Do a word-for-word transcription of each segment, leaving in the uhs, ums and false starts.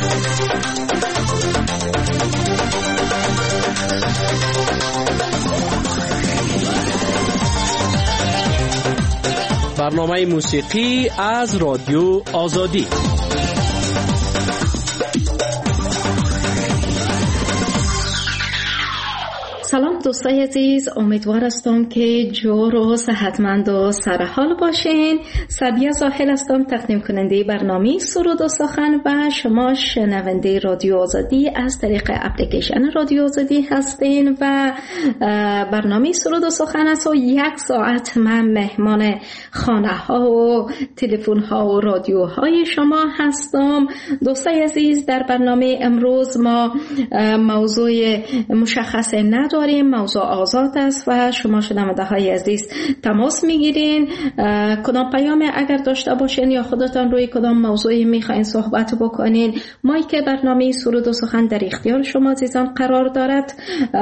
برنامه موسیقی از رادیو آزادی. سلام دوستای عزیز، امیدوار هستم که جور و صحتمند و سرحال باشین. سعدیه زاهل هستم، تقدیم کننده برنامه سرود و سخن و شما شنونده رادیو آزادی از طریق اپلیکیشن رادیو آزادی هستین و برنامه سرود و سخن است و یک ساعت من مهمان خانه ها و تلفن ها و رادیو های شما هستم. دوستای عزیز، در برنامه امروز ما موضوع مشخص نداریم، موضوع آزاد است و شما شنونده های عزیز تماس میگیرین. کدام پیام اگر داشته باشین یا خودتان روی کدام موضوعی میخواین صحبت بکنین، مایک برنامه سرود و سخن در اختیار شما عزیزان قرار دارد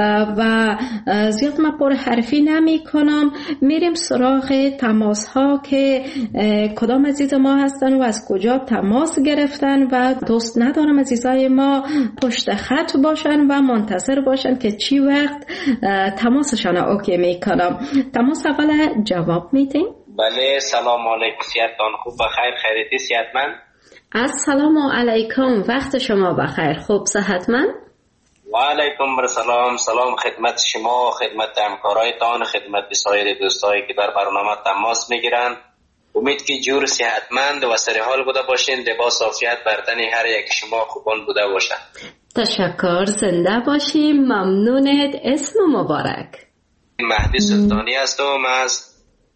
و زیاد من پر حرفی نمی کنم. میریم سراغ تماس ها که کدام عزیز ما هستن و از کجا تماس گرفتن و دوست ندارم عزیزای ما پشت خط باشن و منتظر باشن که چی وقت تماسشان اوکی میکنم. تماس اول جواب میدین؟ بله، سلام علیکم، سیادتان خوب بخیر، خیریتی صحتمند؟ السلام علیکم، وقت شما بخیر، خوب صحتمند؟ و علیکم السلام، سلام خدمت شما، خدمت همکارایتان، خدمت سایر دوستایی که در برنامه تماس میگیرند. امید که جور صحتمند و سرحال بوده باشین، لباس عافیت بردن هر یک شما خوبان بوده باشند. تشکر، زنده باشیم، ممنونت. اسم مبارک؟ مهدی سلطانی هستم از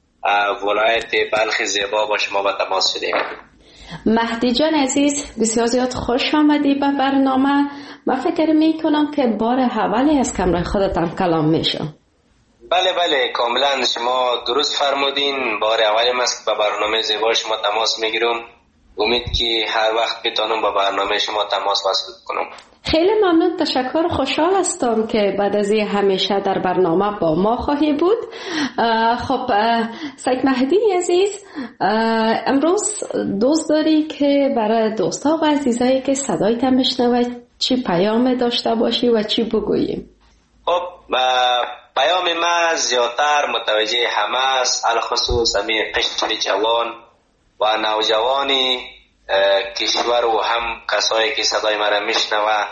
ولایت بلخ زیبا با شما به تماس شدیم. مهدی جان عزیز، بسیار زیاد خوش آمدی به برنامه. من فکر می کنم که بار اولی از کمره خودتان کلام میشم. بله بله، کاملا شما درست فرمودین، بار اولی است که به برنامه زیبا شما تماس میگیرم. امید که هر وقت بتونم با برنامه شما تماس وصل کنم. خیلی ممنون، تشکر، خوشحال هستم که بعد از این همیشه در برنامه با ما خواهی بود. خب سید مهدی عزیز، امروز دوست داری که برای دوستا و عزیزایی که صدایت میشنوه چی پیام داشته باشی و چی بگوییم؟ خب پیام ما زیادتر متوجه همه است، الخصوص همین قشر جوان و نوجوانی کشور و هم کسایی که صدای مرا میشنوه.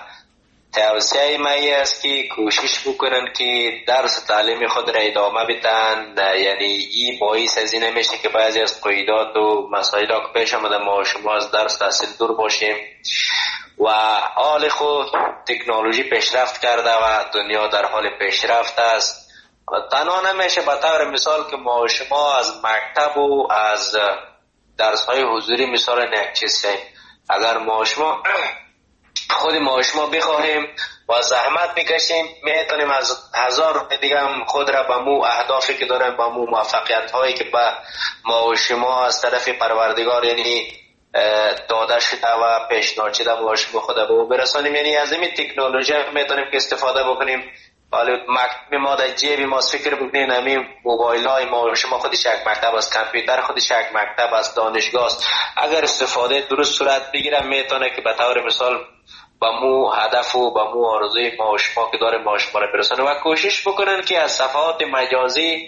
توصیه ما است که کوشش بکنن که درس تعلیم خود را ادامه بدن. یعنی این باعث از این میشه که بعضی از قیودات و مسائل که پیش آمده ما شما از درس تحصیل دور باشیم و حال خود تکنولوژی پیشرفت کرده و دنیا در حال پیشرفت است. تنها نمیشه به طور مثال که ما شما از مکتب و از درس های حضوری مثال یک چیز هست. اگر ما شما خود ما شما بخواهیم و زحمت میکشیم میتونیم از هزار روپیه دیگه هم خود را به مو اهدافی که داریم، به مو موفقیت هایی که به ما و شما از طرف پروردگار یعنی داده شده و پیشنهاد شده با شما خود به او برسانیم. یعنی از این تکنولوژی میتونیم که استفاده بکنیم. حالا مکتب ما در جیب ما فکر بکنین، همین موبایل های ما شما خودش یک مکتب است، کامپیوتر خودش یک مکتب است، دانشگاه است. اگر استفاده درست صورت بگیره میتونه که به طور مثال با مو هدف و با مو آرزوی ما و شما که داره ما شما را برسانه و کوشش بکنن که از صفحات مجازی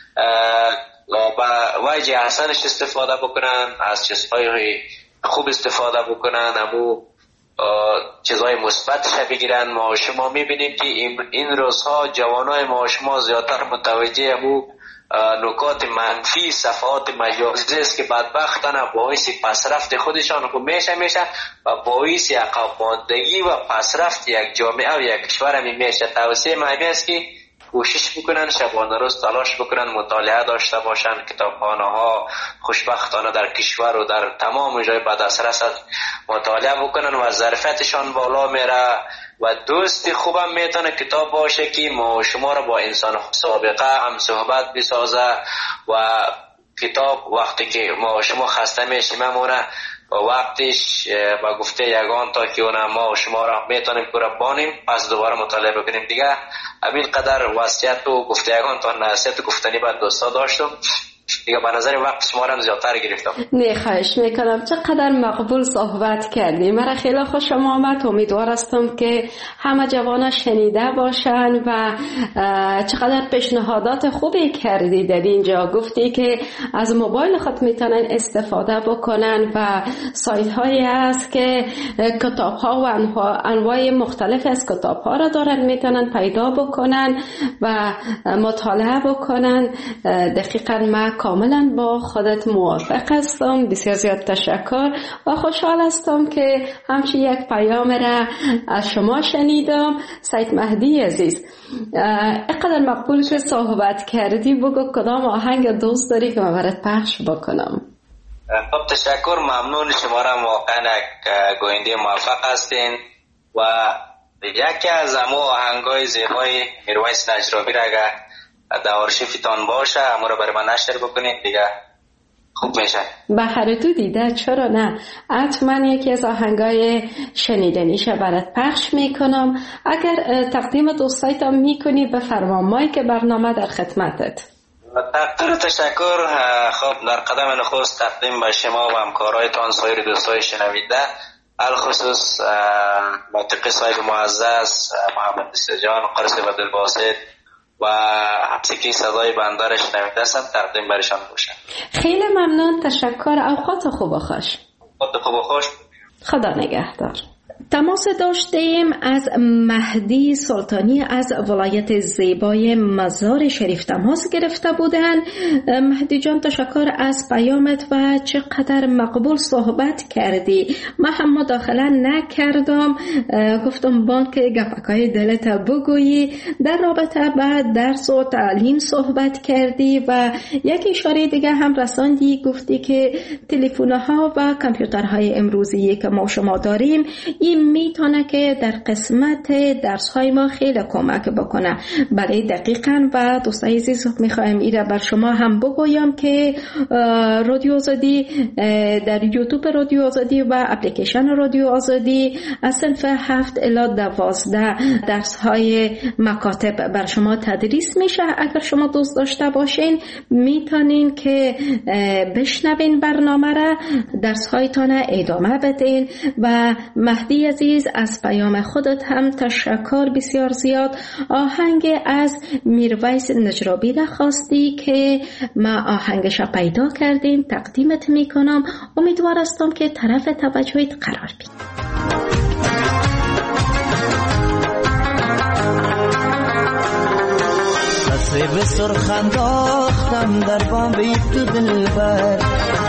با وجه احسنش استفاده بکنن، از چیزهای خوب استفاده بکنن، امو چیزهای مثبتش بگیرن. ما شما میبینیم که این روزها جوانای ما شما زیادتر متوجه امو نکات منفی صفحات مجازی است که بدبختانه باعث پسرفت خودشان رو میشه میشه و باعث عقب ماندگی و پسرفت یک جامعه و یک کشور هم میشه. توصیه من است که کوشش بکنن شبانه روز تلاش بکنن، مطالعه داشته باشن، کتابخانه ها خوشبختانه در کشور و در تمام جای به دسترس مطالعه بکنن و ظرفیتشان بالا میره و دوستی خوبم میتونه کتاب باشه که ما شما را با انسان سابقه هم صحبت بسازه و کتاب وقتی که ما شما خسته میشیم مونه و وقتش با گفته یگان تا که اون ما شما را میتونیم که بانیم پس دوباره مطالعه بکنیم دیگه. همین قدر وصیت و گفته یگان تا نصیحت گفتنی بعد دوستا داشتم دیگه به نظر وقت شما را زیادتر گرفتم. نه خواهش میکنم، چقدر مقبول صحبت کردی. مرا خیلی خوشم آمد. امیدوار هستم که همه جوانا شنیده باشن و چقدر پیشنهادات خوبی کردی. در اینجا گفتی که از موبایل خود میتونن استفاده بکنن و سایت هایی هست که کتاب ها و انواع مختلف از کتاب ها را دارن میتونن پیدا بکنن و مطالعه بکنن. دقیقا ما کاملا با خودت موافق هستم. بسیار زیاد تشکر و خوشحال هستم که همچی یک پیام را از شما شنیدم. سید مهدی عزیز، اقدر مقبول که صحبت کردی، بگو کدام آهنگ دوست داری که من برات پخش بکنم. خب تشکر، ممنون. شما را واقعا گوینده موفق هستین و یکی از امو آهنگای زیبای میرویس نجرابی را اگر در آرشیفتان باشه امو را برای من نشر بکنید دیگه خوب میشه. بهر تو دیده، چرا نه؟ حتما یکی از آهنگای شنیدنیش برات پخش میکنم. اگر تقدیم دوستایتان میکنی بفرما، مایک برنامه در خدمتت. تقدیر تشکر. خب در قدم نخست تقدیم به شما و همکارایتان، سایر دوستای شنونده، الخصوص متقی صاحب معزز محمد سجان قرص عبدالباسط و حبسکی صدای بنده را شنونده هستم، تقدیم برشان باشم. خیلی ممنون، تشکر. اوقات خوب و خوش. اوقات خوب و خوش. خدا نگهدار. تماس داشتیم از مهدی سلطانی از ولایت زیبای مزار شریف تماس گرفته بودن. مهدی جان تشکر از پیامت و چقدر مقبول صحبت کردی. من هم مداخله نکردم، گفتم بان که گپکای دلت بگویی. در رابطه با درس و تعلیم صحبت کردی و یک اشاره دیگه هم رساندی، گفتی که تلفن‌ها و کامپیوترهای امروزی که ما شما داریم این میتونه که در قسمت درس های ما خیلی کمک بکنه. بله دقیقاً. و دوستای عزیز میخوایم ایره بر شما هم بگویم که رادیو آزادی در یوتیوب رادیو آزادی و اپلیکیشن رادیو آزادی از صنف هفت الی دوازده درس های مکاتب بر شما تدریس میشه. اگر شما دوست داشته باشین میتونین که بشنوین برنامه را، درس هایتان ادامه بدین. و مهدی عزیز از پیام خودت هم تشکر بسیار زیاد. آهنگ از میرویس نجرابی را خواستی که ما آهنگش پیدا کردیم، تقدیمت میکنم. امیدوار هستم که طرف توجهت قرار بید. به سرخ انداختم در بام بید تو دلبر،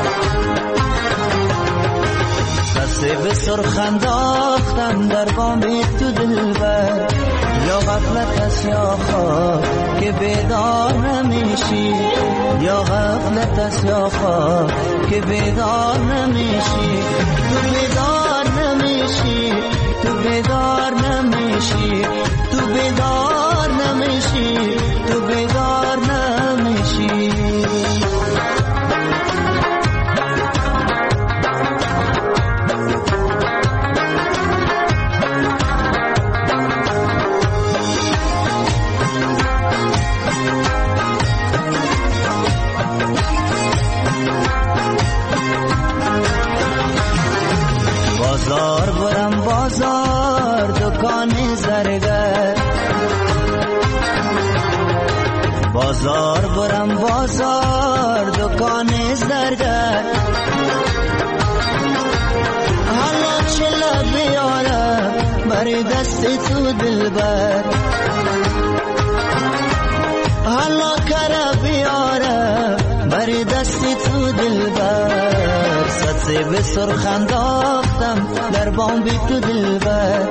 دسته به سرخ انداختم در بام بید تو دلبر. یا غفلت است یا خواب که بیدار نمیشی، یا غفلت است یا خواب که بیدار نمیشی. تو بیدار نمیشی، تو بیدار نمیشی، تو بیدار نمیشی، تو بیدار نمیشی. بازار برم بازار دکان زرگر، بازار برم بازار دکان زرگر. حالا چلا بیارم بر دست تو دلبر، حالا کرا بیارم بر دست تو دلبر. سطح به سرخ انداختم در بام بی تو دلبر،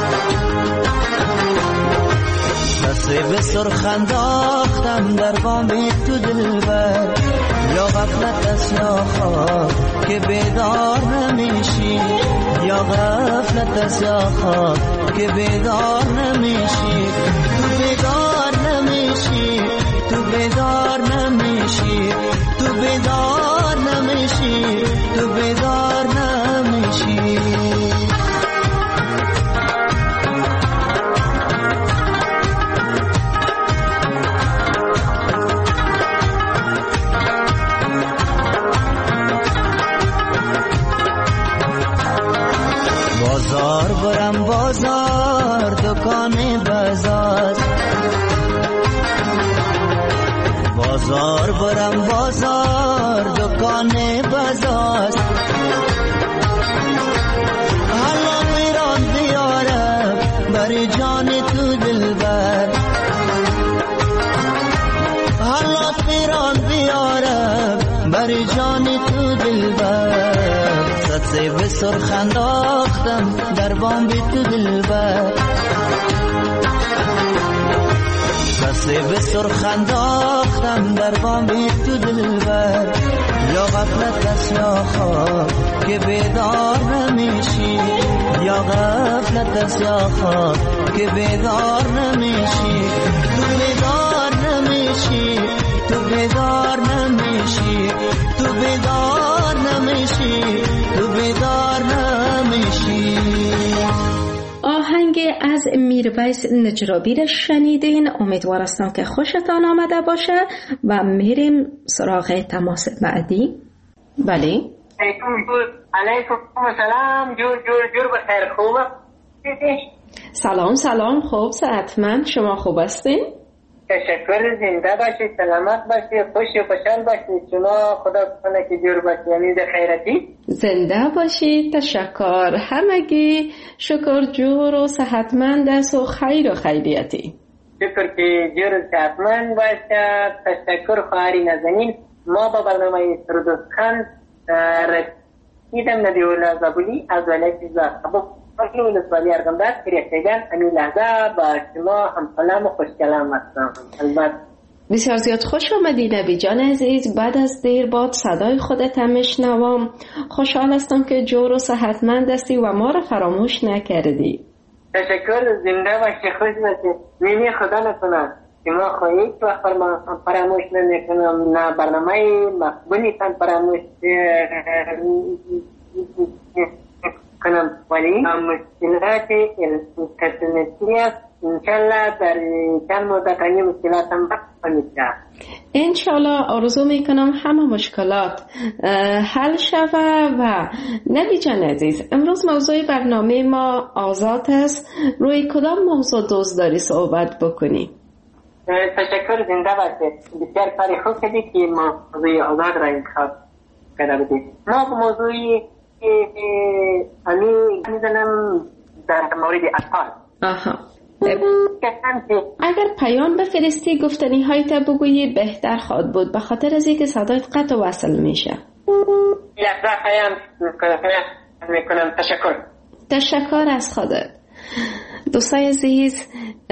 سطح به سرخ انداختم در بام بی تو دلبر. یا غفلت است یا خواب که بیدار نمیشی، یا غفلت است یا خواب که بیدار نمیشی. تو بیدار نمیشی، تو بیدار نمیشی، تو بیدار نمیشی، تو بیدار نمیشی. بازار برم بازار دکان بازار، بازار برم بازار دکان بازار، حالا میران بیارم بر جان تو دلبر، حالا میران بیارم بر جان تو دلبر، سبزه به سرخ انداختم در بام بی تو دلبر، سبزه به سرخ انداختم در بام بی تو دلبر، یا غفلت است یا خواب که بیدار نمیشی، یا غفلت است یا خواب که بیدار نمیشی، تو بیدار نمیشی، تو بیدار نمیشی، تو بیدار نمیشی، تو بیدار نمیشی. آهنگ از میرویس نجرابی را شنیدین. امیدوار هستم که خوشتان آمده باشه و میریم سراغ تماس بعدی. بله علیکم سلام، جور جور جور بخیر، خوبه؟ سلام سلام، خوب صحتمند، شما خوب هستین؟ تشکر، زنده باشید، سلامت باشید، خوش و خوشحال باشید، شما خدا کنه که جور باشید، یعنی ده خیرتی. زنده باشید، تشکر، همگی شکر جور و صحتمند است و خیر و خیریتی. شکر که جور و صحتمند باشد. تشکر خواهری نازنین. ما با برنامه سردوستخان رسیدم نبی الله زابلی از ولایت زاخبو اصلی ولسوالی ارغنداب کریختگان. همین لحظه با شما هم سلام و خوش کلام هستم. البته بسیار زیاد خوش آمدی نبی جان عزیز. بعد از دیر باد صدای خودت هم میشنوم. خوشحال هستم که جور و صحتمند هستی و ما را فراموش نکردی. تشکر، زنده باشی، خوش باشی. میمی خدا نکنه که ما خواهید وقت فراموش نکنم، نه برنامه مقبولی تن فراموش کنم، ولی مشکلات الترنتی است. انشالله در چند مدت این مشکلات هم بکنیده. انشالله آرزو میکنم همه مشکلات حل شوه. و نبی جان عزیز، امروز موضوع برنامه ما آزاد است. روی کدام موضوع دوست داری صحبت بکنی؟ تشکر، زنده باشید. بسیار کاری خوب کردی که موضوع آزاد را انتخاب کرده بودید. ما موضوعی امی میزنم در مورد اطفال. آها، اگر پیام بفرستی گفتنی هایت بگویی بهتر خواهد بود، به خاطر از اینکه صدایت قطع و وصل میشه. لحظه پیام میکنم. تشکر. تشکر از خودت. دوستای عزیز،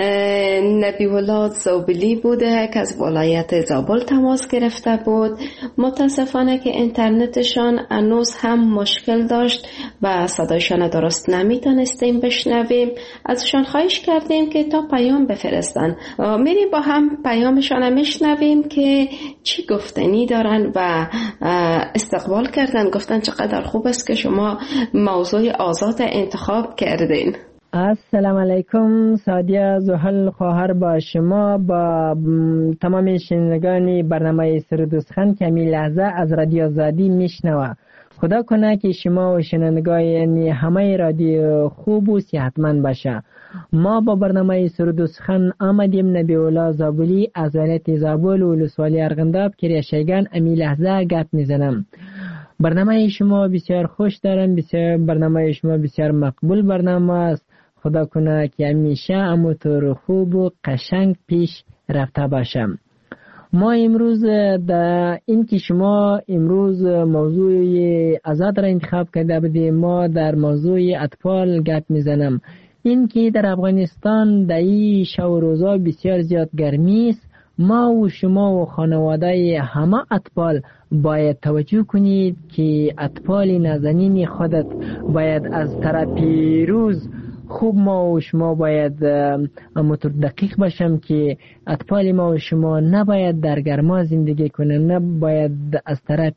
نبی الله زابلی بوده که از ولایت زابل تماس گرفته بود. متاسفانه که اینترنتشان هنوز هم مشکل داشت و صدایشان درست نمیتونستیم بشنویم. ازشان خواهش کردیم که تا پیام بفرستن. میریم با هم پیامشان میشنویم که چی گفتنی دارن و استقبال کردن. گفتن چقدر خوب است که شما موضوع آزاد انتخاب کردین. السلام علیکم. سادیه زحل خواهر با شما با تمام شنوندگان برنامه سردوستخان که می لحظه از رادیو آزادی میشنوه. خدا کنه که شما و شنوندگان یعنی همه رادیو خوب و صحتمند باشه. ما با برنامه سردوستخان آمدیم. نبی الله زابلی از ولایت زابل و ولسوالی ارغنداب کریشگان امی لحظه گپ میزنم. برنامه شما بسیار خوش دارم. بسیار برنامه شما بسیار مقبول برنامه است. خدا کنه که همیشه همونطور خوب و قشنگ پیش رفته باشم. ما امروز در این که شما امروز موضوع آزاد را انتخاب کرده بودیم، ما در موضوع اطفال گپ میزنم. این که در افغانستان در این شب روزا بسیار زیاد گرمی است. ما و شما و خانواده همه اطفال باید توجه کنید که اطفال نازنین خودت باید از طرف روز خوب ما و شما باید همونطور دقیق باشم که اطفال ما و شما نباید در گرما زندگی کنه، نباید از طرف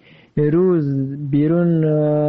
روز بیرون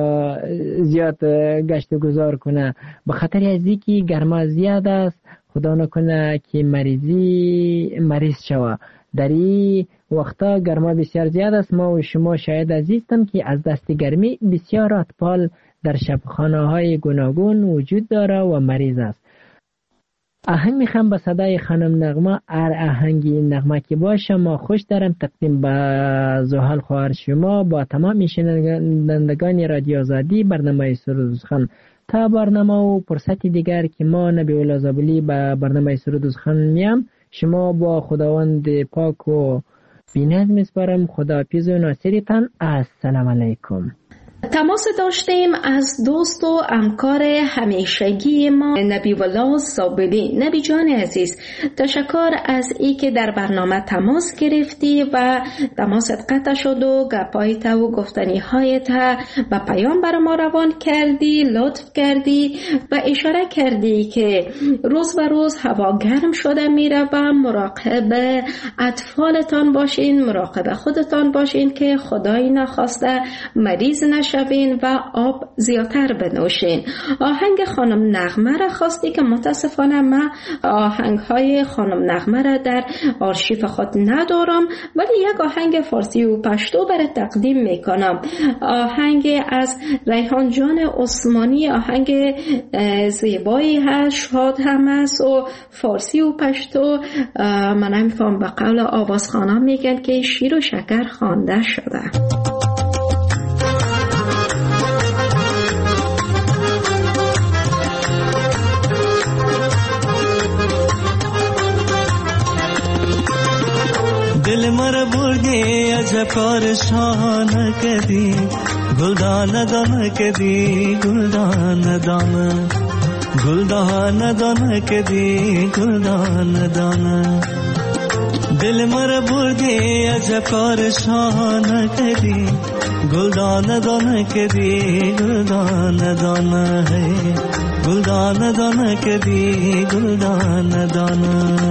زیاد گشت و گذار کنه، به خاطر از اینکه گرما زیاد است. خدا نکنه که مریضی مریض شوه. در این وقتا گرما بسیار زیاد است. ما و شما شاید عزیزتم که از دست گرمی بسیار اطفال در شبخانه های گوناگون وجود داره و مریض است. آهنگ میخوام با صدای خانم نغمه، هر آهنگی نغمه که باشه ما خوش دارم تقدیم به زحل خواهر شما با تمام شنوندگان رادیو آزادی برنامه سرود سخن. تا برنامه و فرصت دیگر که ما نبی الله زابلی به برنامه سرود سخن میام، شما با خداوند پاک و بی‌نظم میسپارم. خدا پیز و ناصرتان. السلام علیکم. تماس داشتیم از دوست و همکار همیشگی ما نبی الله زابلی. نبی جان عزیز، تشکر از ای که در برنامه تماس گرفتی و تماست قطع شد و گپایت و گفتنی هایت و پیام بر ما روان کردی، لطف کردی و اشاره کردی که روز به روز هوا گرم شده میره و مراقب اطفالتان باشین، مراقب خودتان باشین که خدای نخواسته مریض نشوین و آب زیادتر بنوشین. آهنگ خانم نغمه را خواستی که متاسفانه من آهنگ های خانم نغمه را در آرشیف خود ندارم، ولی یک آهنگ فارسی و پشتو برای تقدیم میکنم. آهنگ از ریحان جان عثمانی، آهنگ زیبایی هست، شاد هم است و فارسی و پشتو. من نمیفهم به قول آوازخوانا میگن که شیر و شکر خوانده شده. دل مر بردی عجب کار شان کدی، گلدان دان کدی گلدان دان، گلدان دان کدی گلدان دان. دل مر بردی عجب کار شان کدی، گلدان دان کدی گلدان دان ہے، گلدان دان کدی گلدان دان.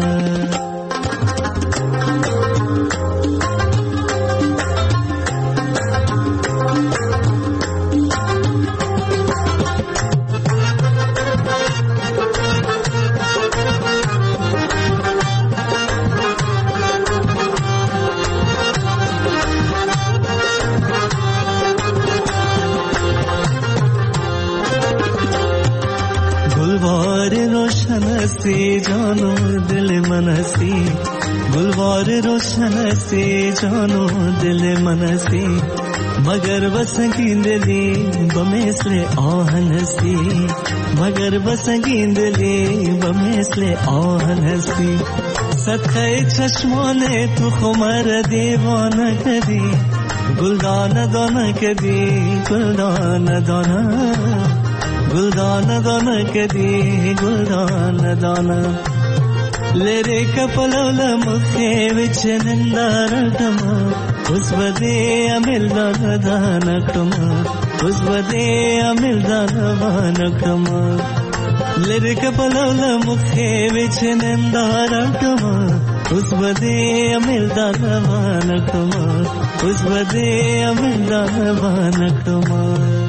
हस्ती जानो दिल मनसी, गुलवार रोशन हस्ती जानो दिल मनसी, मगर बसंगी दिली बमेसले आहनसी, मगर बसंगी दिली बमेसले आहनसी. सत्खे चश्मोने तू खुमर दीवाना कदी, गुलदान दाना कदी गुलदान दाना, गुलदान दाना कदी गुलदान दाना. लेरे कपलवल मुखे विच निंदारटमा, उस बदे अमिल दाना दानकमा, उस बदे अमिल दाना वानकमा. लेरे कपलवल मुखे विच निंदारटमा, उस बदे अमिल दाना वानकमा, उस बदे अमिल दाना वानकमा.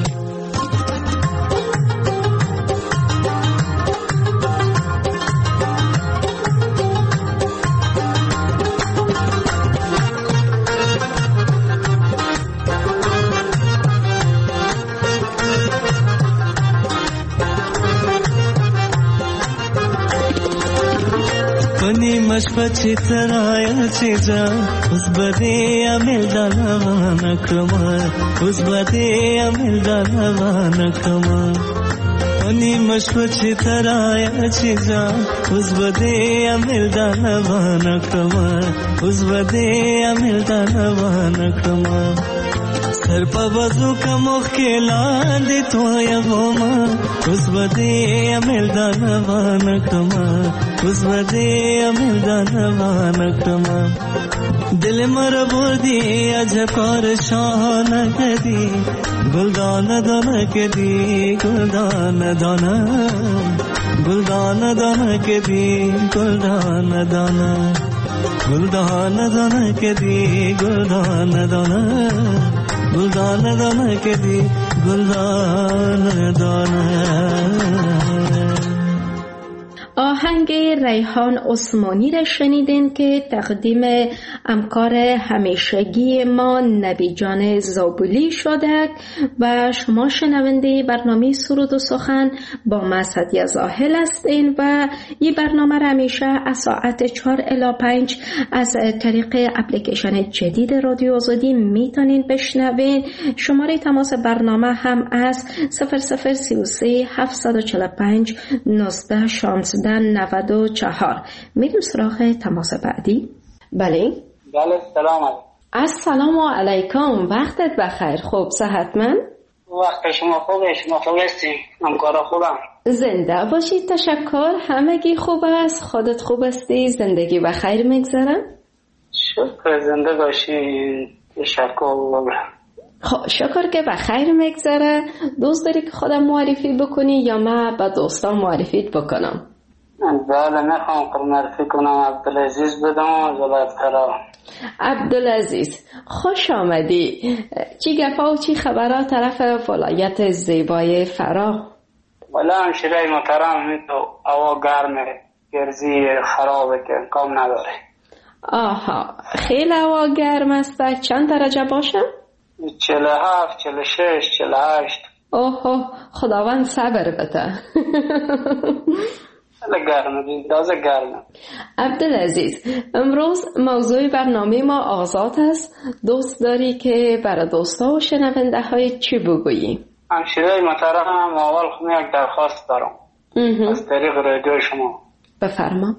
मशपची तराया चीजा, उस बदे अमिल दाना क्रमा, उस बदे अमिल दाना क्रमा. उनी मशपची तराया चीजा, उस बदे अमिल दाना क्रमा, उस बदे अमिल दाना क्रमा. सर पर वजू का मुख्किला दे तो या गोमा, उस बदे अमिल दाना क्रमा, उस बदे अमिल दाना क्रमा. दिल मर बोदी अजकार शान कदी, गुलदान दाना कदी गुलदान दाना, गुलदान दाना कदी गुलदान दाना, गुलदान दाना कदी गुलदान दाना, गुलदान दाना कदी गुलदान दाना. آهنگ آهنگ ریحان عثمانی را شنیدین که تقدیم همکار همیشگی ما نبی جان زابلی شده و شما شنونده برنامه سرود و سخن با ما سعدیه زاهل هستین و این برنامه را همیشه از ساعت چهار الی پنج از طریق اپلیکیشن جدید رادیو آزادی میتونین بشنوین. شماره تماس برنامه هم از صفر صفر سی و سه هفتصد و چهل و پنج نوزده شانزده نود و چهار. میریم سراغ تماس بعدی. بله بله سلام علیکم. السلام علیکم، وقتت بخیر. خوب صحتمند؟ وقت شما خوبه؟ شما خوب هستی؟ همکارا خوبم؟ زنده باشید. تشکر. همگی خوب است؟ خودت خوب هستی؟ زندگی بخیر میگذره؟ شکر زنده باشی. تشکر. خب شکر که بخیر میگذره. دوست داری که خودم معرفی بکنی یا من به دوستان معرفیت بکنم؟ بله میخوام که معرفی کنم. عبدالعزیز بدم از ولایت فرا. عبدالعزیز خوش آمدی. چی گپا و چی خبرها طرف ولایت زیبای فرا؟ والا همشیره محترم، می تو هوا گرمه، گرزی خرابه که کام نداره. آها خیلی هوا گرم است. چند درجه باشه؟ چهل و هفت، چهل و شش، چهل و هشت. اوه خداوند صبر بده. خیلی گرمه، تازه گرمه. عبدالعزیز امروز موضوع برنامه ما آزاد است. دوست داری که برای دوستا و شنونده های چی بگویی؟ همشیره محترم، اول خونه یک درخواست دارم از طریق رادیو شما. بفرما.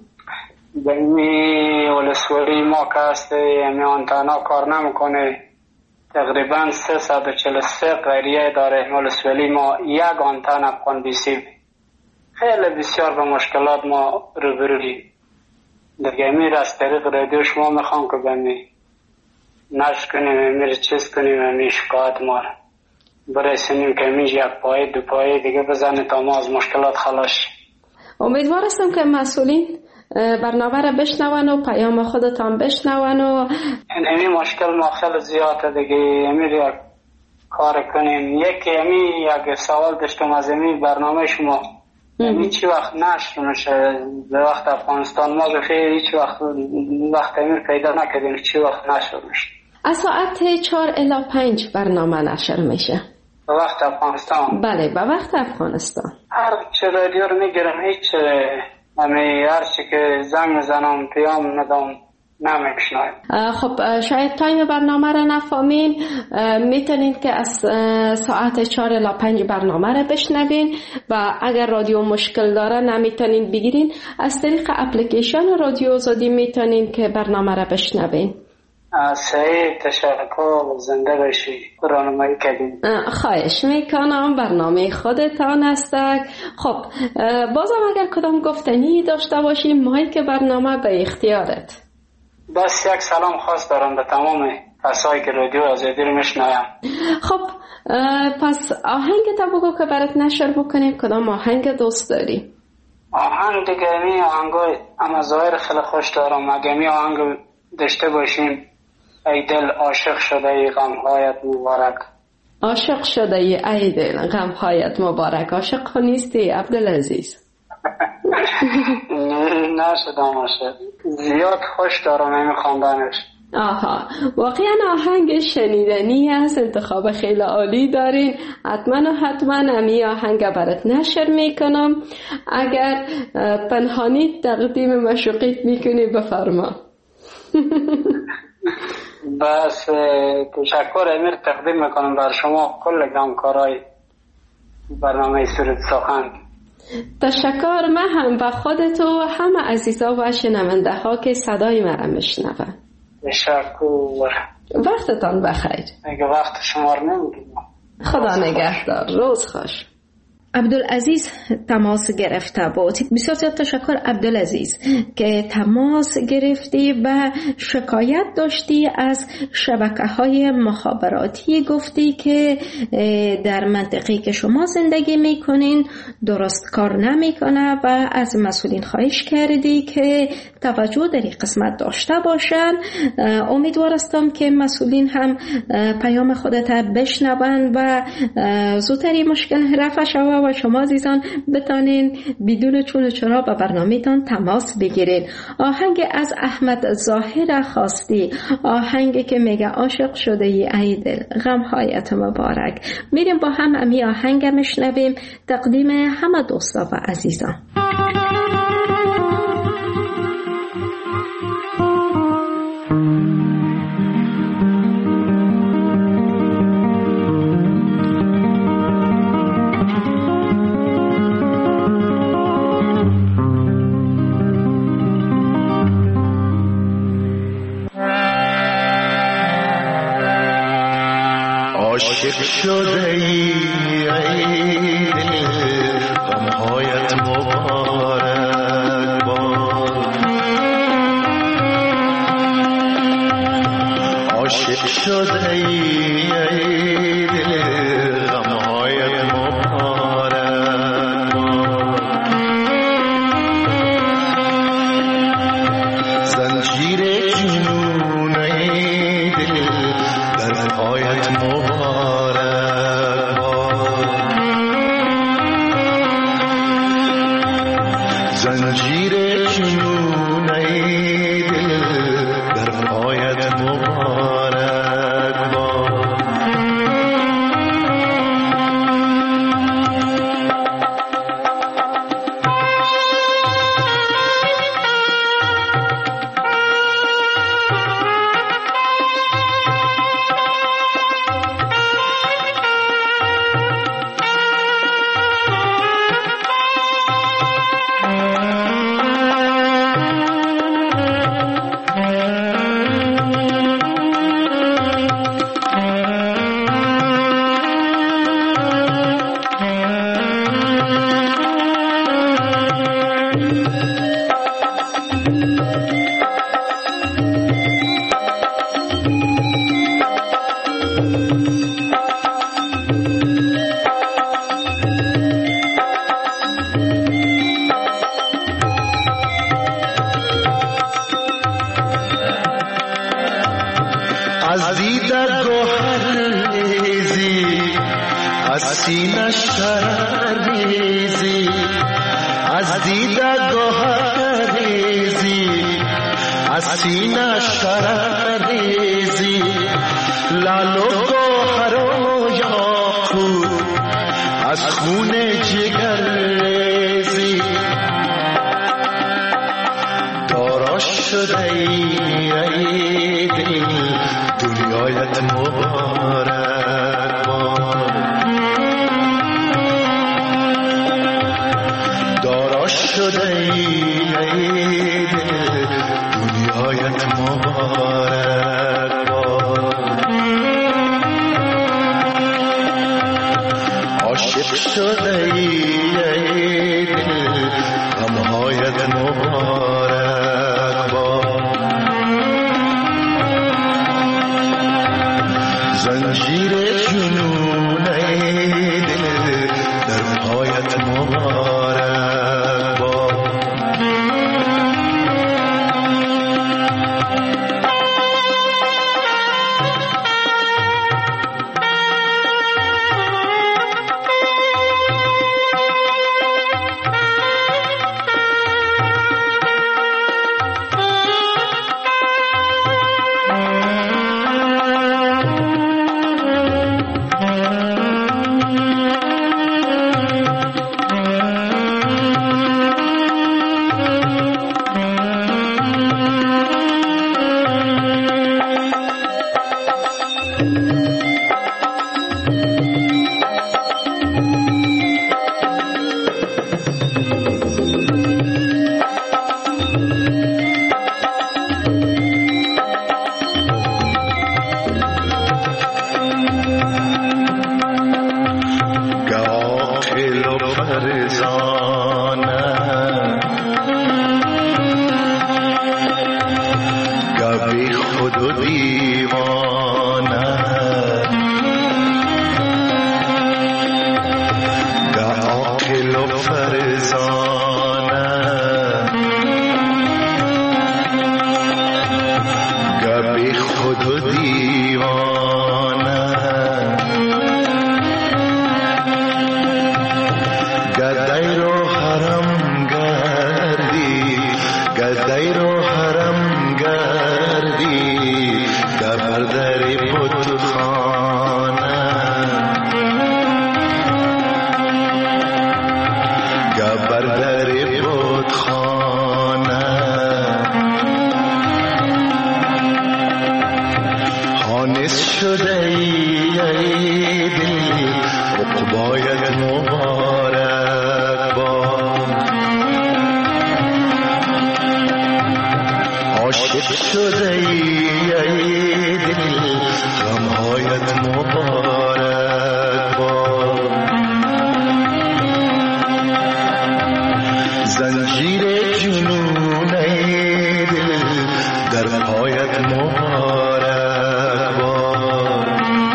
بینی ولسوالی ما که هسته یعنی آنتنا کار نمیکنه، تقریبا سیصد و چهل و سه قریه داره ولسوالی ما، یک آنتن افغان بیسیب. خیلی بسیار به مشکلات ما روبرویم. دیگه امیر از طریق رادیو شما میخوام که بمی نشر کنیم، امیر چیز کنیم، امیر شکایت ما برسونیم که امیر یک پایه دو پایه دیگه بزنه تا ما از مشکلات خلاص. امیدوار هستم که مسئولین برنامه را بشنون و پیام خودتان بشنون و این مشکل ما خیلی زیاده دیگه. امیر یک کار کنیم. یکی امیر یک سوال داشتم از امیر برنامه شما، یعنی چی وقت نشر میشه به وقت افغانستان؟ ما بخیر هیچ وقت وقت امیر پیدا نکردیم چی وقت نشر میشه. از ساعت چهار الی پنج برنامه نشر میشه به وقت افغانستان. بله به وقت افغانستان. هر چه رادیو رو میگیرم هیچ همی هر چی که زنگ میزنم پیام ندام نمیشنایم. خب شاید تایم برنامه را نفهمین. میتونین که از ساعت چهار الی پنج برنامه را بشنوین و اگر رادیو مشکل داره نمیتونین بگیرین، از طریق اپلیکیشن رادیو آزادی میتونین که برنامه را بشنوین. صحیح، تشکر. زنده باشی. راهنمایی کردین. خواهش میکنم. برنامه خودتان است. خب بازم اگر کدام گفتنی داشته باشی مایک برنامه به اختیارت. بس یک سلام خاص دارم به تمام کسایی که رادیو آزادی رو میشنویم. خب پس آهنگ تا بگو که برات نشر بکنیم. کدام آهنگ دوست داری؟ آهنگ دیگه می آهنگای اما ظاهر خیلی خوش دارم. اگه می آهنگ داشته باشیم، ای دل عاشق شده ای غمهایت مبارک. عاشق شده ای ای دل غمهایت مبارک. عاشق نیستی عبدالعزیز؟ نشدم عاشق. زیاد خوش دارم این خواندنش. آها واقعا آهنگ شنیدنی است. انتخاب خیلی عالی دارین. حتما و حتما امی آهنگ برات نشر میکنم. اگر پنهانی تقدیم مشوقیت میکنی بفرما. بس تشکر امیر تقدیم میکنم بر شما کل همکارای برنامه سرود سخن. تشکر. من هم به خودت و همه عزیزا و شنونده ها که صدای مرا میشنون. تشکر. وقتتان بخیر. اگه وقت شما رو نمیگیم. خدا نگهدار. روز خوش. عبدالعزیز تماس گرفته بود. بسیار زیاد تشکر عبدالعزیز که تماس گرفتی و شکایت داشتی از شبکه‌های مخابراتی. گفتی که در منطقه‌ای که شما زندگی میکنین درست کار نمیکنه و از مسئولین خواهش کردی که توجه در این قسمت داشته باشن. امیدوار هستم که مسئولین هم پیام خودت بشنون و زودتر این مشکل رفع شود چرا و شما عزیزان بتانین بدون چون و چرا به برنامه‌تان تماس بگیرین. آهنگ از احمد ظاهر خواستی، آهنگی که میگه عاشق شده ای ای دل غمهایت مبارک. میریم با هم امی آهنگ میشنویم، تقدیم همه دوستا و عزیزان. عاشق شده ای ای دل غمهایت مبارک باد. عاشق شده ای ای دل غمهایت مبارک باد. زنجیر جنون ای دل در پایت مبارک باد. زنجیر جنون ای دل در پایت مبارک باد. از دیده گوهر ریزی، از سینه شرر ریزی. از دیده گوهر ریزی، از سینه شرر ریزی. لال و گوهر و یاقوت از خون جگر ریزی. دارا شده ای دل دنیایت مبارک باد. دارا شده ای دل دنیایت مبارک باد. عاشق شده ای دل غمهایت مبارک باد. زنجیر جنون ای دل در پایت مبارک باد. رو حرم گردی گدای رو حرم گردی گبر در بتخانه گبر در بتخانه حانس شده ای دل عقبایت مبارک باد عاشق شده ای دل غمهایت مبارک باد زنجیر جنون ای دل در پایت مبارک باد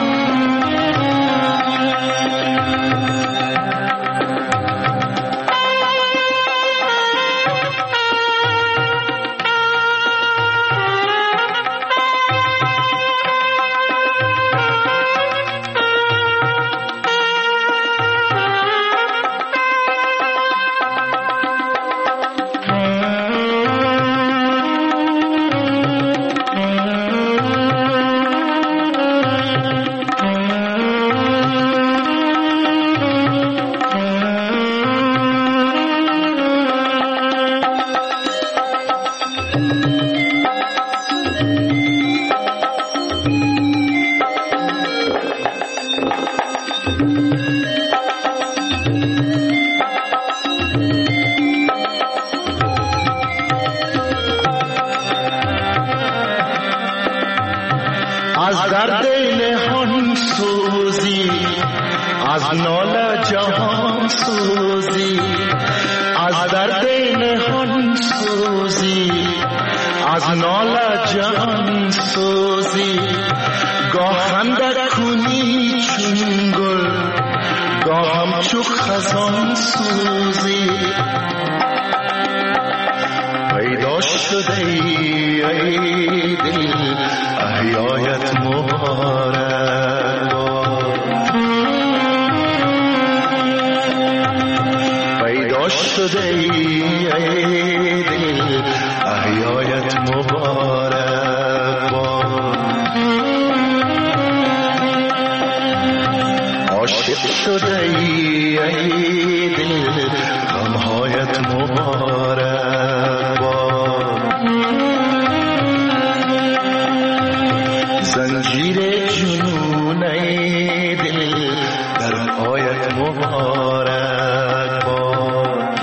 از درد نهان سوزی از ناله جهان سوزی از درد نهان سوزی از ناله جهان سوزی گاه خنده کنی چون گل گاه همچو خزان سوزی پیدا شده ای دل احیایت مبارک پیدا شده ای دل احیایت مبارک عاشق شده ای دل غمهایت مبارک زنجیر جنون ای دل در پایت مبارک باد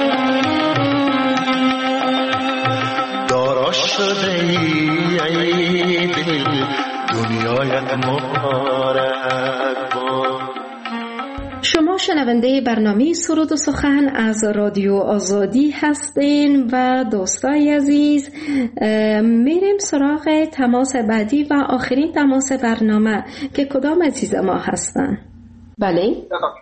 دارا شده ای دل دنیایت مبارک باد. شما شنونده برنامه سرود و سخن از رادیو آزادی هستین و دوستای عزیز میریم سراغ تماس بعدی و آخرین تماس برنامه که کدام عزیز ما هستن؟ بله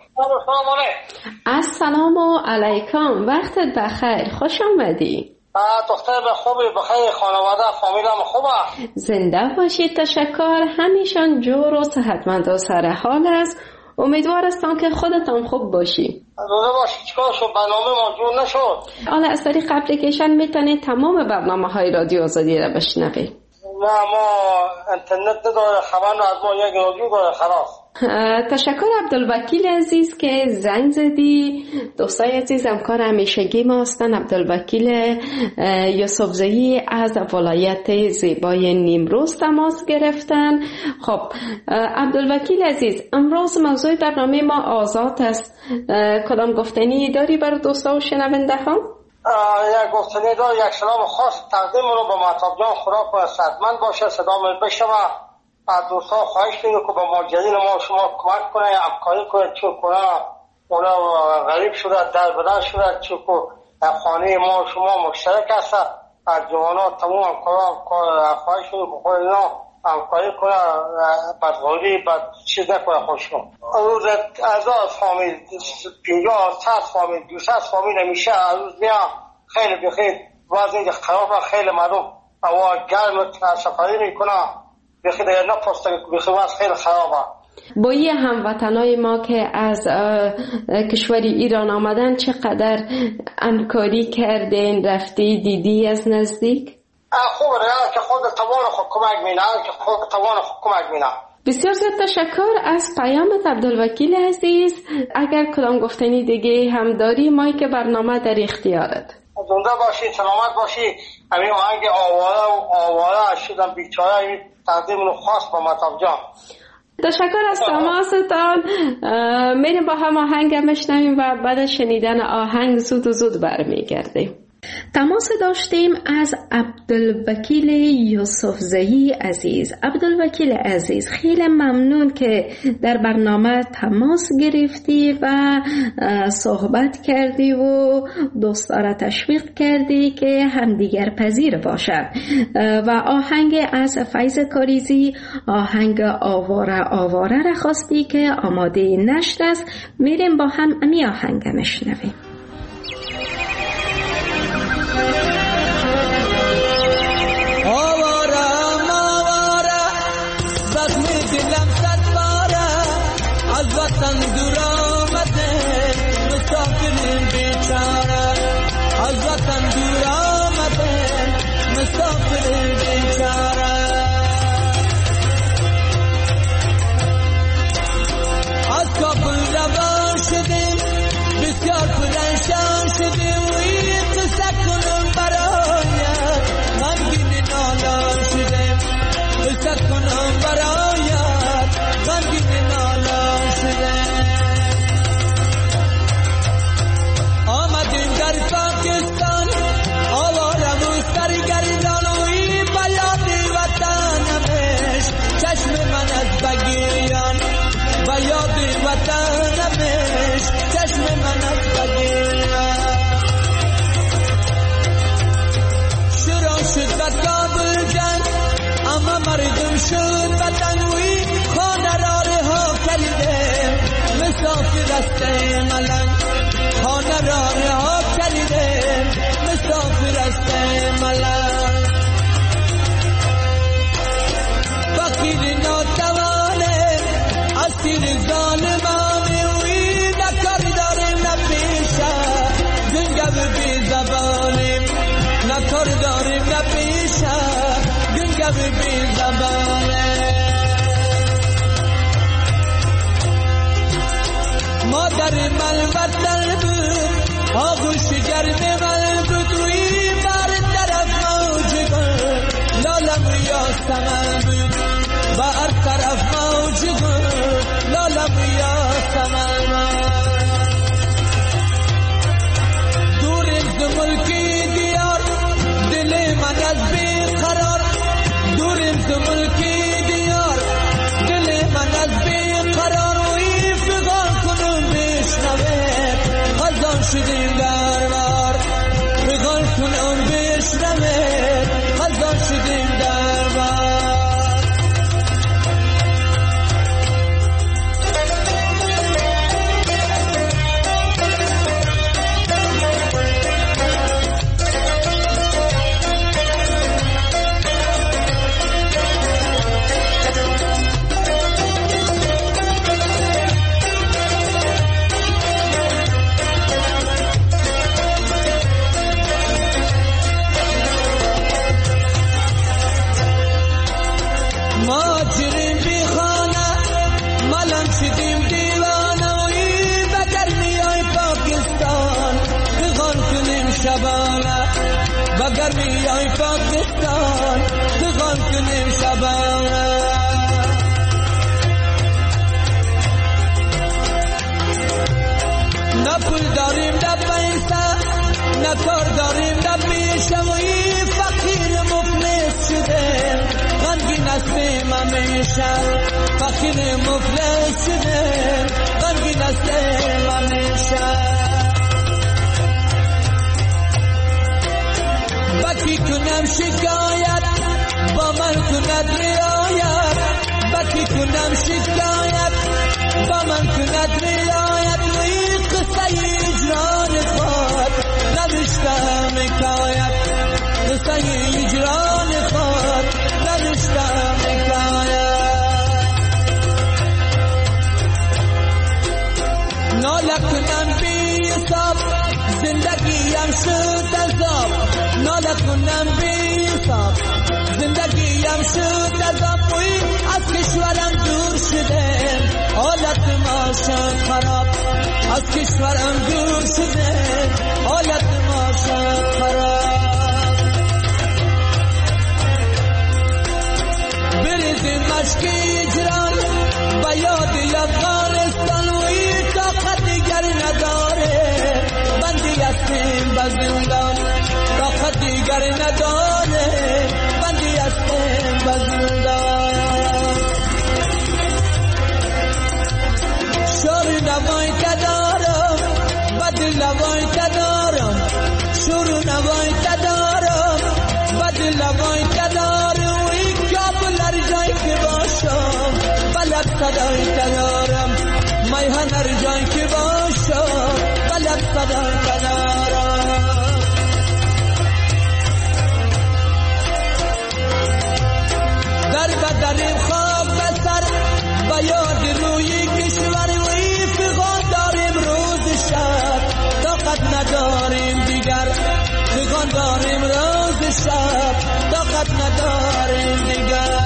السلام علیکم وقتت بخیر خوش آمدی دختر به خوبی بخیر خانواده فامیلم خوبه زنده باشید تشکر همیشان جور و صحتمند و سر حال است امیدوار هستم که خودتان خوب باشی. روزه باشی چیکار شد برنامه ما جور نشد. حالا از طریق اپلیکیشن میتونید تمام برنامه های رادیو آزادی را بشنوید. نه ما اینترنت نداره خبر از ما یک رادیو داره خلاص. تشکر عبدالوکیل عزیز که زنگ زدی. دوستای عزیز همکار همیشگی ما هستن عبدالوکیل یوسفزئی از ولایت زیبای نیمروز تماس گرفتن. خب عبدالوکیل عزیز امروز موضوع برنامه ما آزاد است. کدام گفتنی داری برای دوستا و شنونده ها؟ یک گفتنی دار یک سلام خاص تقدیم رو به مهتاب جان خدا کنه صحتمند باشه صدا من بشنوه از دوستا خواهش کنیم که به ماجرین ما شما کمک کنه همکاری کنه چون کنه اونا غریب شده در بدن شده چون که خانه ما شما مشترک هست از جوانا تمام همکاران خواهش کنیم که خود اینا همکاری کنه بدغوری بد چیز نکنه خوشم روز از از فامیل پینجا ست فامیل دو ست فامیل میشه روز میا خیلی بخیر باز اینجا خراب خیلی مردم هوا گرم سفری میکنه بخیر دیگر نپسته بخیر باز خیلی خرابه با یه هموطنای ما که از کشور ایران آمدن چقدر همکاری کردین، رفتی دیدی از نزدیک؟ خوب راه که خود توان خود کمک می‌کنه که خود توان خود کمک می‌کنه. بسیار زیاد تشکر از پیامت عبدالوکیل عزیز. اگر کدام گفتنی دیگه هم داری مایک برنامه در اختیارت. زنده باشی، سلامت باشی. همین آهنگ آواره و آواره شدم بیچاره این تقدیم رو خاص با مطلب جان. تشکر از تماستان. میریم با هم آهنگ بشنویم و بعد از شنیدن آهنگ زود و زود برمیگردیم. تماس داشتیم از عبدالوکیل یوسفزئی عزیز. عبدالوکیل عزیز خیلی ممنون که در برنامه تماس گرفتی و صحبت کردی و دوستارا تشویق کردی که همدیگر پذیر باشد و آهنگ از فیض کاریزی، آهنگ آواره آواره را خواستی که آماده نشر است. میریم با هم امی آهنگ نشنویم. آوارم آواره زخم دلم صد باره از وطن دور آمده مسافر بیچاره از وطن دور آمده مسافر بیچاره از کابل روان شدیم بسیار پرنشان شدیم و این قصه کنم برایت غمگین نالان شدیم قصه کنم برایت غمگین نالان شدیم آمدیم در پاکستان آوارم و سرگردان و این بیاد وطنمش چشم من از بگیان بیاد وطنمش چشم من از بگیان شروع شد و کابل جنگ اما مردم شد وطنوی خانه را رها کردیم مسافر است ملنگ خانه را رها کردیم مسافر است ملنگ فقیر ناتوانه اسیر ظالمانه وی نکار داریم نپیشه گنگو بی زبانیم نکار داریم نپیشه گنگو بی زبانه مادر من وطن بود آغوش گرم من بود وی بر طرف موج گل لالم یا سمن بود بر طرف موج گل لالم یا سمن دوریم ز ملکی دیار دل من از بی قرار دوریم ز ملکی دیار دل من از بی قرار وی فغان کنم بشنوه خزان شدیم در بار فغان کنم بشنوه خزان شدیم در بار بگر میای پاکستان بخوان کنیم شبانه نه پول داریم نه پیسه نه کار داریم نه پیشه و این فقیر مفلس شده غمگین هستیم همیشه فقیر مفلس شده غمگین هستیم همیشه بکی کنم شکایت با من کند رعایت بکی کنم شکایت با من کند رعایت و این قصه اجران خود نوشتم حکایت قصه اجران خود نوشتم حکایت شد عذاب ناله کنم بی حساب زندگیم شد عذاب وی از کشورم دور شده حالت ما شد خراب از کشورم دور شده حالت ما شد خراب بریزیم مشکی اجرام با یاد افغانستان وی طاقت دیگر نداره بندی هستیم به زندان طاقت دیگر نداره بندی هستیم به زندان شور نوای تدارم بد لوای تدارم شور نوای تدارم بد لوای تدارم وی کابل هر جای که باشم بلد صدای تدارم میهن هر جای که باشم بلد صدای تدارم در بدریم خواب بسر با یاد روی کشور وی فغان داریم روز شب طاقت نداریم دیگر فغان داریم روز شب طاقت نداریم دیگر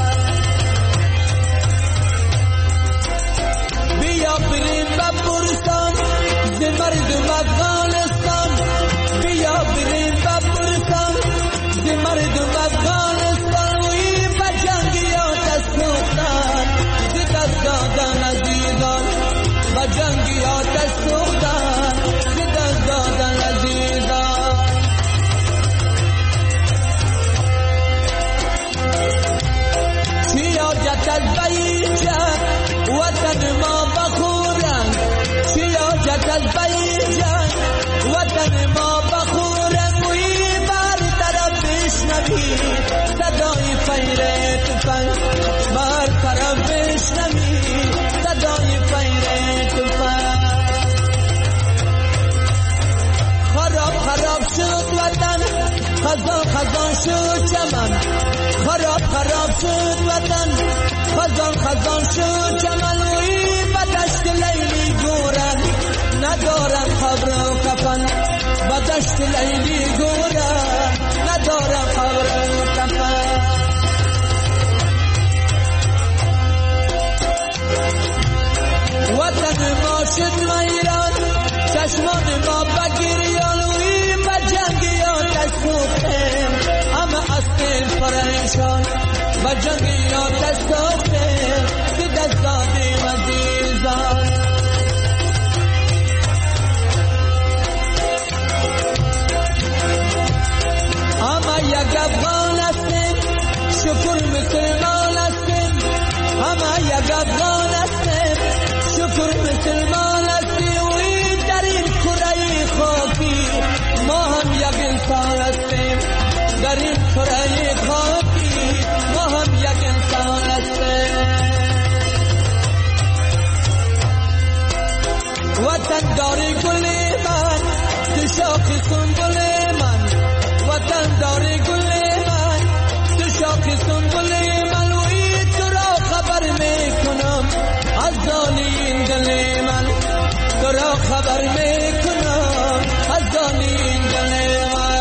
بیا بریم به برسان ز مردم افغانستان بیا بریم به برسان ز مردم افغانستان وی به جنگیات سوختن ز دست دادن عزیزان به جنگیات سوختن ز دست دادن عزیزان سیاجت از بیجت وطن ما بخورن سیاجت از بیجت وطن ما بخورن وی بر طرف بشنوی صدای فیر تفنگ بر طرف بشنوی صدای فیر تفنگ خراب خراب شد وطن خزان خزان شد چمن خراب خراب شد وطن خزان خزان شد چمن وی بدشت لیلی گورن ندارن خبر و کفن بدشت لیلی گورن ندارن خبر و کفن وطن ما شد ایران چشمان ما بگیریان وی بجنگیات سوختیم همه هستیم پریشان بجنگیات سوختیم که دست دادیم عزیزان همه یک افغان هستیم شکر مسلمان هستیم همه یک افغان هستیم شکر مسلمان هستیم وی در این کره خاکی ما هم یک انسان هستیم در این کره خاکی ما هم یک انسان هستیم وطن داری گل من تو شاخ سنبل من وطن داری گل من تو شاخ سنبل من وی تو را خبر میکنم از دانی این دل من تو را خبر میکنم از دانی این دل من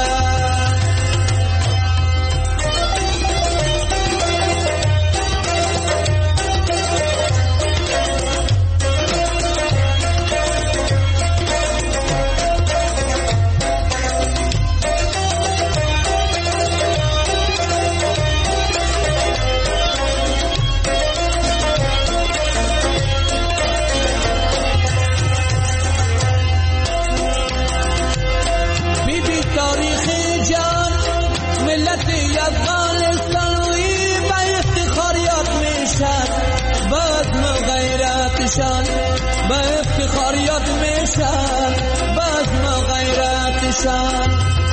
با افتخاریات میشن باز ما غیرتشان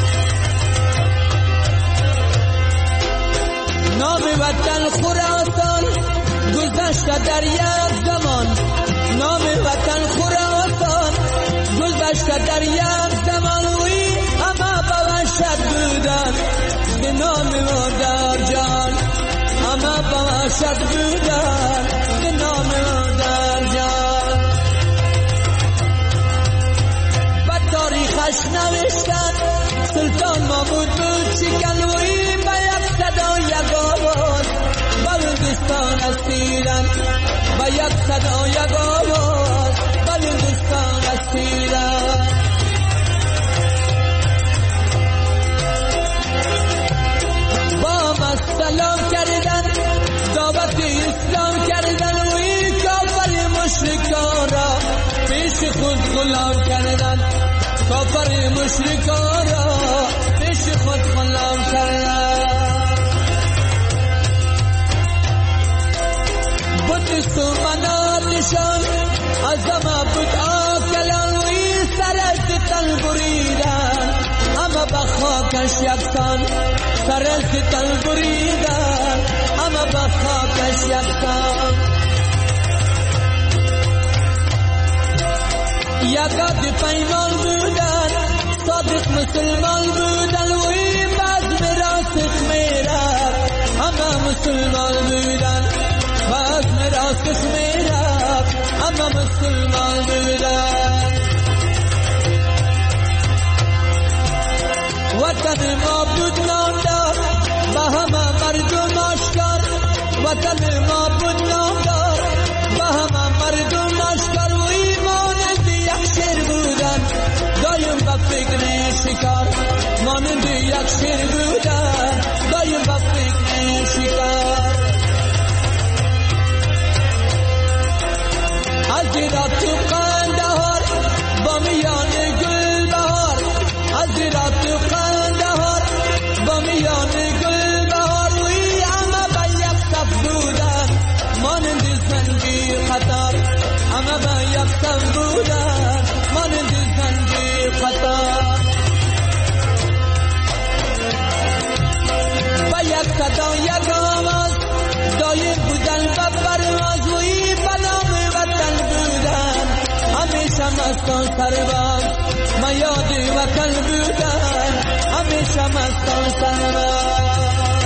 نام وطن خراسان گذشته در یک زمان نام وطن خراسان گذشته در یک زمان وی اما با وحشت بودن به نام ما در جان اما با وحشت بودن به نام ما در جان تاریخش نوشتن سلطان محمود بود شکنوی با یک صدا یک آواز بلوچستان اسیرن با یک صدا یک آواز بلوچستان اسیرن با ما سلام کردن دعوت اسلام کردن و این کافر مشرکان را پیش خود غلام کردن کافر مشرکان را پیش خود غلام کردن بودست و مناتشان از همه بود آکلان و این سرش تن بریدن همه بخاکش یکسان سرش تن بریدن همه بخاکش یکسان یکاد پیمان بودن صادق مسلمان بودن و این بعد میراث میرد همه مسلمان بودن بعد میراث میرد همه مسلمان بودن وطن ما بود نام دار با همه مردم آشکار وطن ما بود نام دار با همه مردم آشکار و ایمان شیر بودن دایم با فکر شکار مانند یک شیر بودن دایم با فکر شکار از را تو قندهار با میان گل بهار از را تو قندهار با میان گل بهار وی همه با یک صف بودن مانند زنجیر قطار همه با یک صف بودن مانند زنجیر قطار با یک صدا یک آواز دایر بودن و پرواز و این بنام وطن بودن همیشه مستان سرباز ما یاد وطن بودن همیشه مستان سرباز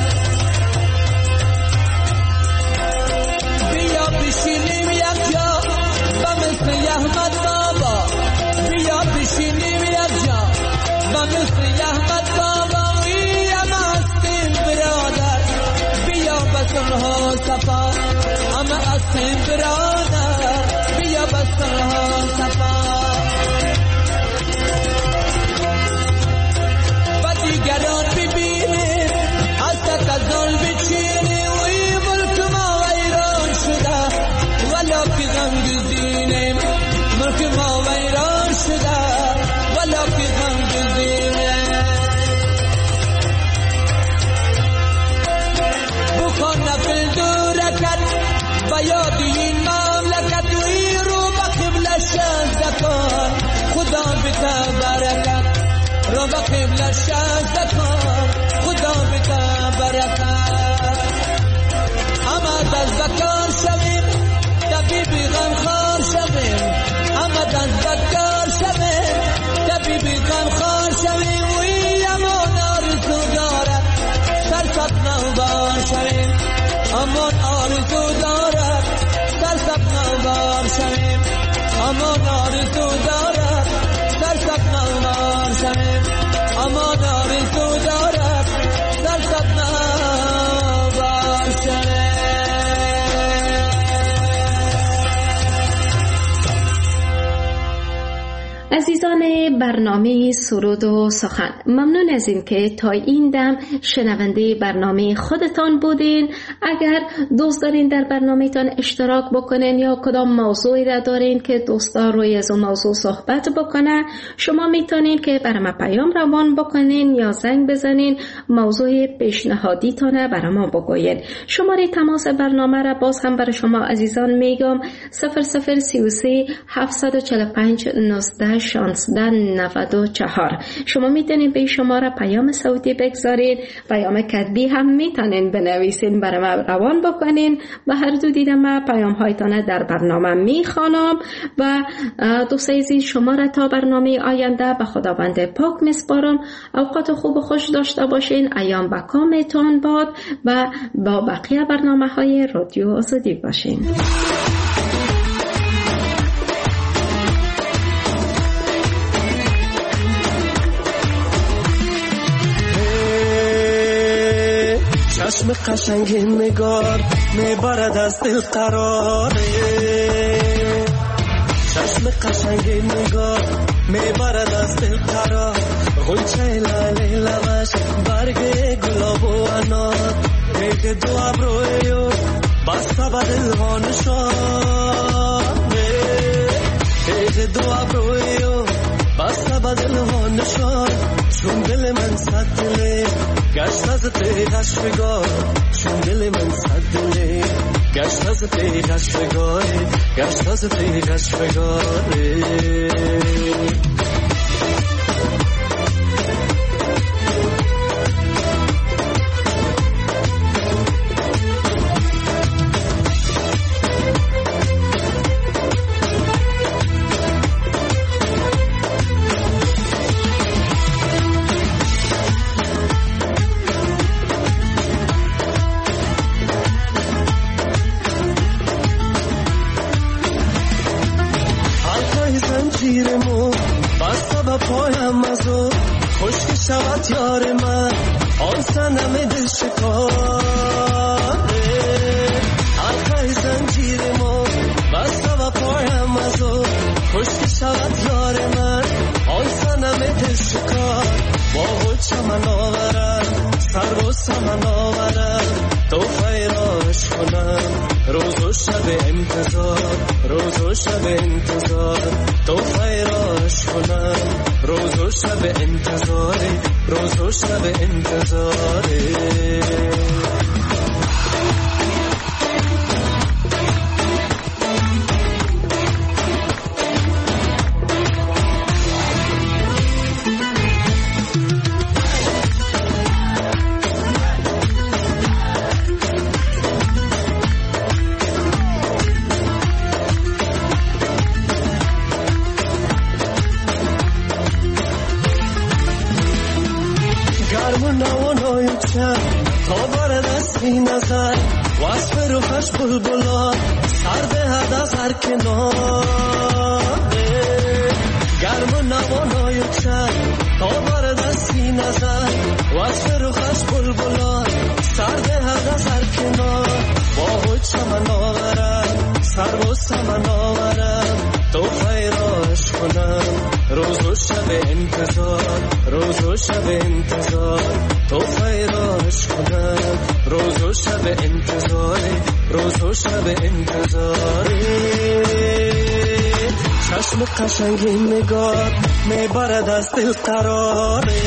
بیا بشینیم یک جا با مثل احمد بابا بیا بشینیم یک جا با مثل احمد بابا وی اما هستیم برادر بیا بسرها صفا اما هستیم برادر بیا بسرها صفا و دیگران ببینیم از تکزال بچینیم و این ملک ما ویران شده ولا که غم گزینیم ملک ما ویران شده ولا که غم گزینیم بکن نفل دورکت با یاد این مملکت و این رو با قبل شهد کن خدا بتا برکت رو با قبل شهد کن خدا بتا برکت اما دست بکار شویم طبیبی غمخوار شویم اما دست بکار شویم طبیبی غمخوار شویم و این امان آرزو دارد سرسب نوبار شویم امان آرزو دارد سرسب نوبار شویم امان آرزو دارد سرسب نوبار شویم امان آرزو دارد سرسب نوبار شویم. عزیزان برنامه سرود و سخن، ممنون از این که تا این دم شنونده برنامه خودتان بودین. اگر دوست دارین در برنامه تان اشتراک بکنین یا کدام موضوعی را دارین که دوستا روی از اون موضوع صحبت بکنه، شما میتونین که برای ما پیام روان بکنین یا زنگ بزنین موضوع پیشنهادی تانه برای ما بگوین. شماره تماس برنامه را باز هم برای شما عزیزان میگم صفر صفر سی و سه هفتصد و چهل و پنج نوزده شانزده نود و چهار. شما میتونین به شماره پیام صوتی بگذارین، پیام کتبی هم میتونین بنویسین برای ما روان بکنین و هر دو دیدم ما پیام هایتان در برنامه میخوانم و دوست عزیز شما را تا برنامه آینده به خداوند پاک میسپارم. اوقات خوب و خوش داشته باشین، ایام با کامتان باد و با بقیه برنامه های رادیو آزادی باشین. چشم قشنگ نگار میبرد از دل قراره، چشم قشنگ نگار میبرد از دل قرار، غنچه لاله لبش برگ گلاب و انار، یک دو ابرویو بسته به دل ها نشانه، یک دو ابرویو بسته به دل ها نشان، چون دل من صد دله گشت از پیغش بگار، چون دل من صد دله گشت از پیغش بگاره، گشت از پیغش بگاره. پایم از او خشک شود یار من، آن صنم دل شکاره، حلقه زنجیر ما بسته و پایم از او خشک شود یار من، آن صنم دل شکار، با چمن آورم سر و سمن آورم، تو فیراش کنم روز و شب انتظار، روز و شب انتظار، تو فیراش کنم روز و شب انتظار، روز و شب انتظار. تا بارد از این نظر وصف روحش بلبلان سر دهد از هر کناره، گرم و نوانای چند تا بارد از این نظر وصف روحش بلبلان سر دهد از هر کنار، با چمن آورم سر و سمن آورم، تو خیراش کنم روز و شب انتظار، روز و شب انتظار، تو خیراش کنم روز و شب انتظار، روز و شب انتظار. چشم قشنگ نگار میبرد از دل قراره،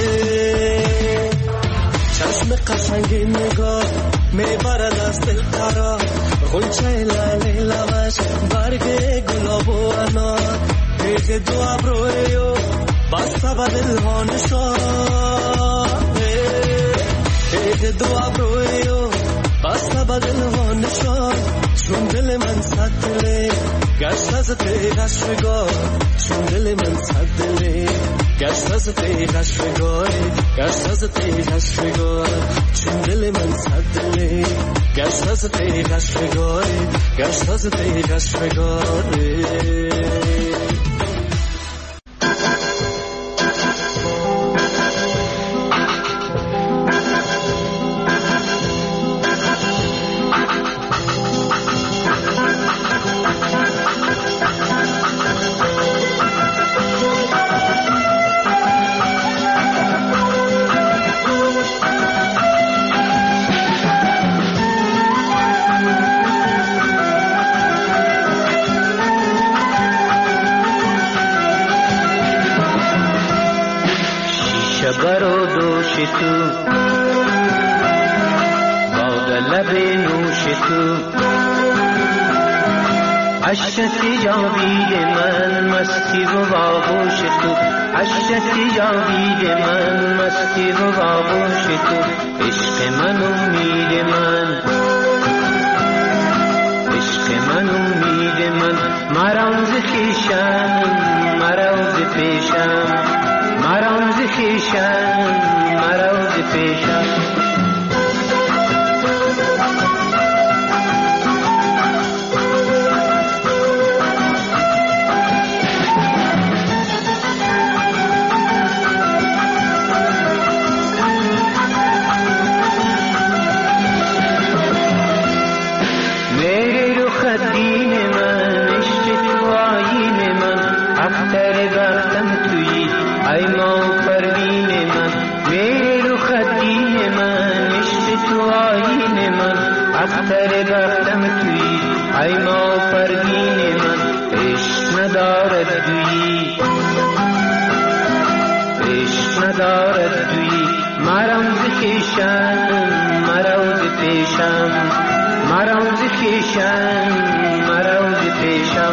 چشم قشنگ نگار میبرد از دل قرار، غنچه لاله لبش برگ گلاب و انار، یک دو ابرویو بسته به دل ها نشانه، یک دو ابرویو بسته به دل ها نشان، چون دل من صد دله گشت از پیغش بگار، چون دل من صد دله گشت از پیغش بگاره، گشت از پیغش بگاره، چون دل من صد دله گشت از پیغش بگاره، گشت از پیغش بگاره. تو باد لب نوش تو عشقی جاوید من مستی و باغوش تو عشقی جاوید من مستی و باغوش تو عشق من امید من عشق من امید من مرام ز خویشم مرام ز پیشم مرام ز خویشم مرام ز پیشم اختر بختم تویی ای ما پروین من عشق ندارد دویی عشق ندارد دویی مرام ز خویشم مرام ز پیشم مرام ز خویشم مرام ز پیشم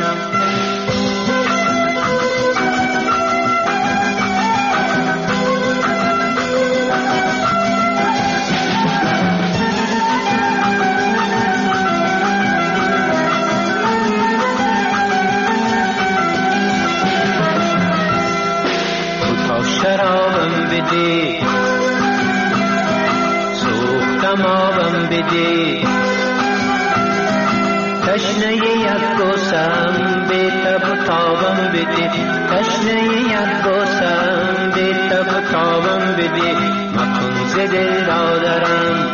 شرابم بده سوختم آبم بده تشنه یک گوسم به تب و تابم بده تشنه یک گوسم به تب و تابم بده مکن ز دل دادرم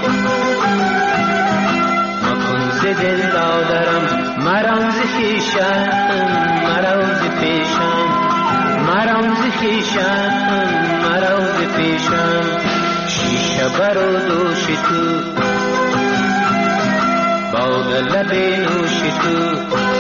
مکن ز دل دادرم مرام ز خویشم مرام ز پیشم مرام ز خویشم مرام ز پیشم شیشه بر و دوش تو باد لب نوش تو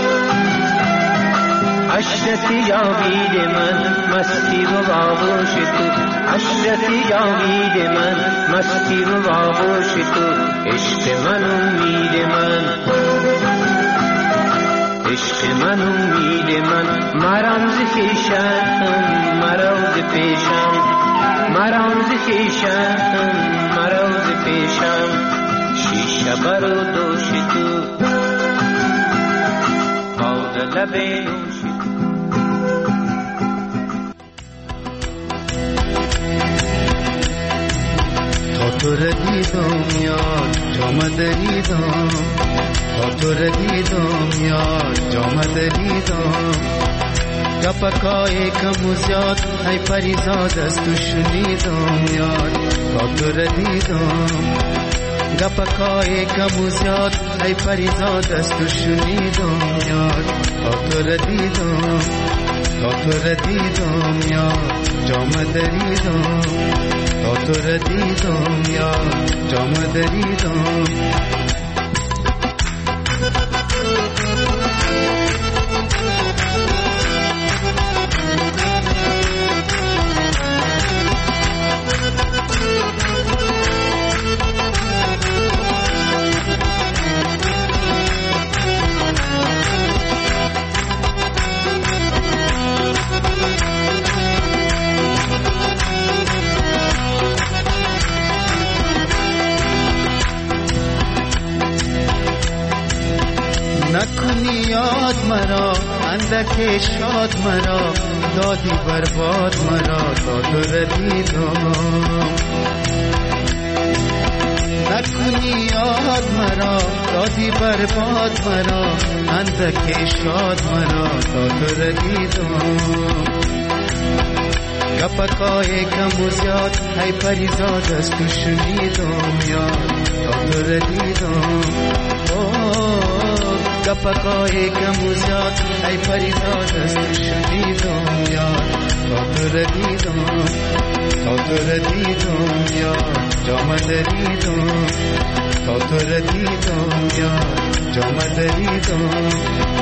عشرت جاوید من مستی و آغوش تو عشرت جاوید من مستی و آغوش تو عشق من امید من عشق من امید من مرام ز خویشم مرام ز پیشم مرام ز خویشم مرام ز پیشم شیشه بر و دوش تو باد لب نوش تا تو ردیدم یاد جام دریدم تا تو ردیدم یاد جام دریدم گپکای کم و زیاد ای پریزاد از تو شنیدم یاد تا تو ردیدم گپکای کم و زیاد ای پریزاد از تو شنیدم یاد تا تو ردیدم تا تو ردیدم یاد جام دریدم تا تو ردیدم یاد جام دریدم نکنی یاد مرا اندک شاد مرا دادی برباد مرا تا تو ردیدم نکنی یاد مرا دادی برباد مرا اندک شاد مرا تا تو ردیدم گپکای کم و زیاد ای پریزاد از تو شنیدم یاد تا تو ردیدم گپکای کم و زیاد ای پریزاد از تو شنیدم یاد تا تو ردیدم تا تو ردیدم یاد جام دریدم تا تو ردیدم یاد جام دریدم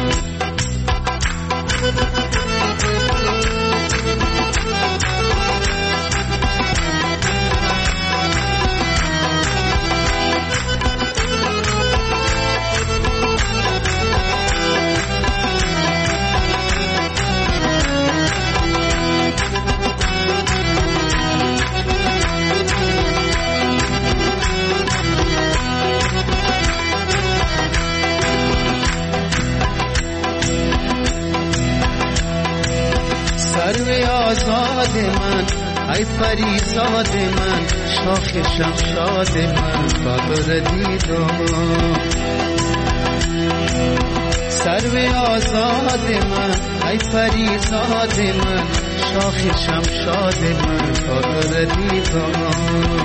آزاد من ای پریزاد من شاخ شمشاد من با تو ردیدم سرو آزاد من ای پریزاد من شاخ شمشاد من با تو ردیدم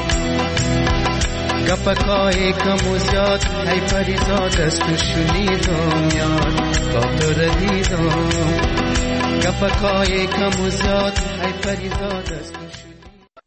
گپکای کم و زیاد ای پریزاد از تو شنیدم یاد با تو ردیدم گپکای کم و زیاد ای پریزاد است